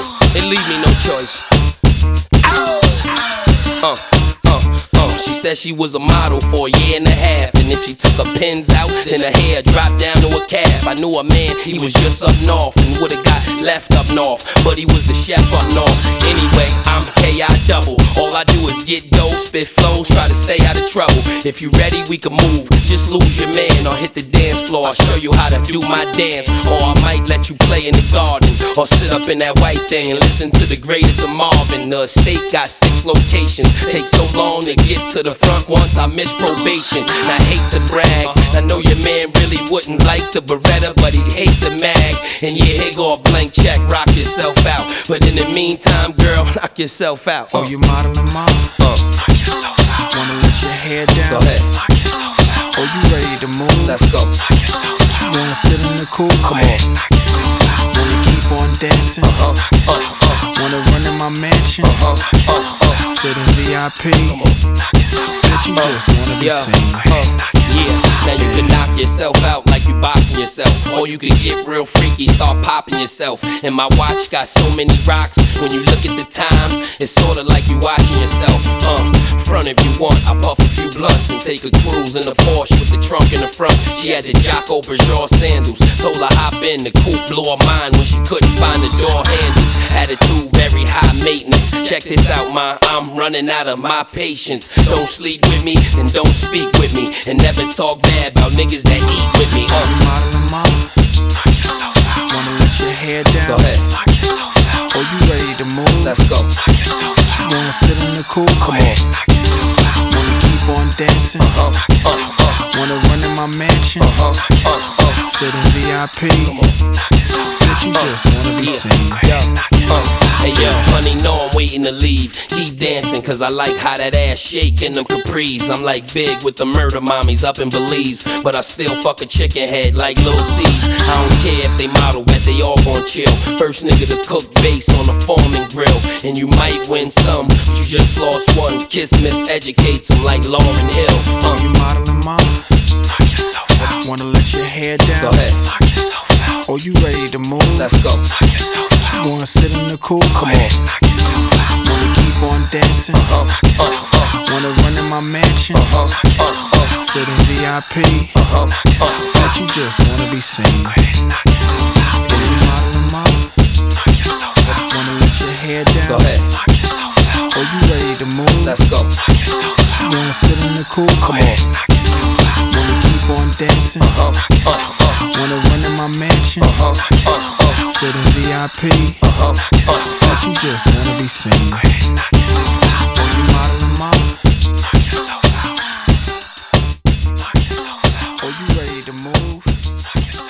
It leave me no choice. She said she was a model for a year and a half, and if she took her pins out, then her hair dropped down to a calf. I knew a man, he was just up north, and would've got left up north, but he was the chef up north. Anyway, I'm K.I. double. All I do is get dough, spit flows, try to stay out of trouble. If you ready, we can move. Just lose your man or hit the dance floor. I'll show you how to do my dance, or I might let you play in the garden, or sit up in that white thing and listen to the greatest of Marvin. The estate got 6 locations. Takes so long to get to the front once I miss probation. And I hate to brag, I know your man really wouldn't like the Beretta, but he'd hate the mag. And yeah, here go a blank check, rock yourself out. But in the meantime, girl, knock yourself out. Oh, you modeling, mom? Knock yourself out. Wanna let your hair down? Go ahead. Knock yourself out. Oh, you ready to move? Let's go. Knock yourself out. You wanna sit in the cool? Come on. Knock yourself out. Wanna keep on dancing? Knock yourself out. Wanna run in my mansion? Sit in VIP? Knock yourself out. But you just wanna be seen. Yeah, now you can knock yourself out like you boxing yourself, or you can get real freaky, start popping yourself. And my watch got so many rocks, when you look at the time, it's sorta like you watching yourself. Front if you want, I puff a few blunts and take a cruise in a Porsche with the trunk in the front. She had the Jocko Bergeron sandals, told her hop in, the coupe blew her mind when she couldn't find the door handles. Attitude very high maintenance, check this out, ma, I'm running out of my patience. Don't sleep with me, and don't speak with me, and never talk bad about niggas that eat with me. You modeling, mom? Knock yourself out. Wanna let your hair down? Go ahead. Knock yourself out. Oh, you ready to move? Let's go. Knock yourself out. You wanna sit in the cool? Come on. Knock yourself out. Wanna keep on dancing? Knock yourself out. Wanna run in my mansion? Sit in VIP? Knock yourself out. But you just wanna be seen. Hey yo, honey, know I'm waiting to leave. Keep dancing, cause I like how that ass shake in them capris. I'm like Big with the murder mommies up in Belize, but I still fuck a chicken head like Lil C's. I don't care if they model, bet they all gon' chill. First nigga to cook bass on the Foreman grill. And you might win some, but you just lost one. Kiss miseducates them like Lauryn Hill. You modeling, mom? Knock yourself out. Wanna let your hair down? Go ahead. Knock yourself out. Oh, you ready to move? Let's go. Knock yourself out. You wanna sit in the cool? Come on. Knock yourself out. Wanna keep on dancing? Wanna run in my mansion? Sit in VIP? But you just wanna be seen. Knock yourself out. You modeling, mom? Knock yourself out. Wanna let your hair down? Go ahead. Knock yourself out. Oh, you ready to move? Let's go. Knock yourself out. You wanna sit in the cool? Come on. Knock yourself out. Wanna keep on dancing? Wanna run in my mansion? Sit in VIP? But you just wanna be seen. Knock yourself out. Oh, you modeling, mom? Knock yourself out. Knock yourself out. Oh, you ready to move? Knock yourself out.